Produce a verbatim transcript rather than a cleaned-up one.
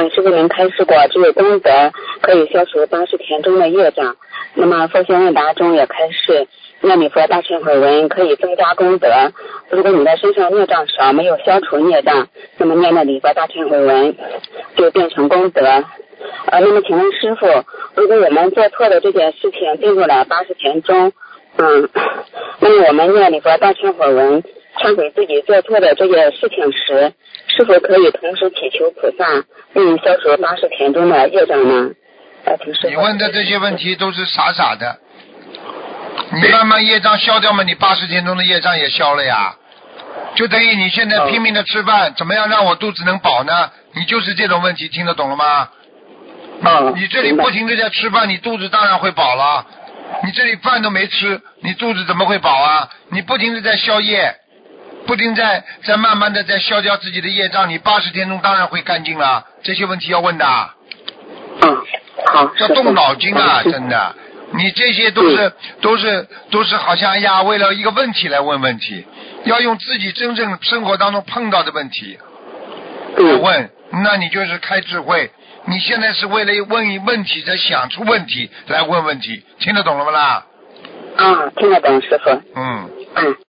嗯，师傅您开示过，只有功德可以消除八十田中的业障。那么佛学问答中也开示，念礼佛大忏悔文可以增加功德。如果你的身上孽障少，没有消除孽障，那么念的礼佛大忏悔文就变成功德。呃，那么请问师傅，如果我们做错的这件事情进入了八十田中，嗯，那么我们念礼佛大忏悔文忏悔自己做错的这件事情时，是否可以同时祈求菩萨为你消除八十田中的业障呢？呃，请师傅。 你问的这些问题都是傻傻的，你慢慢业障消掉嘛，你八十田中的业障也消了呀。就等于你现在拼命的吃饭，哦、怎么样让我肚子能饱呢？你就是这种问题，听得懂了吗？ 哦， 你这里不停的在吃饭，你肚子当然会饱了。你这里饭都没吃，你肚子怎么会饱啊？你不停的在消业，不停在在慢慢的在消掉自己的业障，你八十天中当然会干净了。这些问题要问的。 嗯，好。 要动脑筋啊，真的。你这些都是都是都是好像哎呀，为了一个问题来问问题，要用自己真正生活当中碰到的问题来问，那你就是开智慧。你现在是为了问问题，在想出问题来问问题，听得懂了吗啦？ 啊，听得懂，师傅。 嗯。 嗯。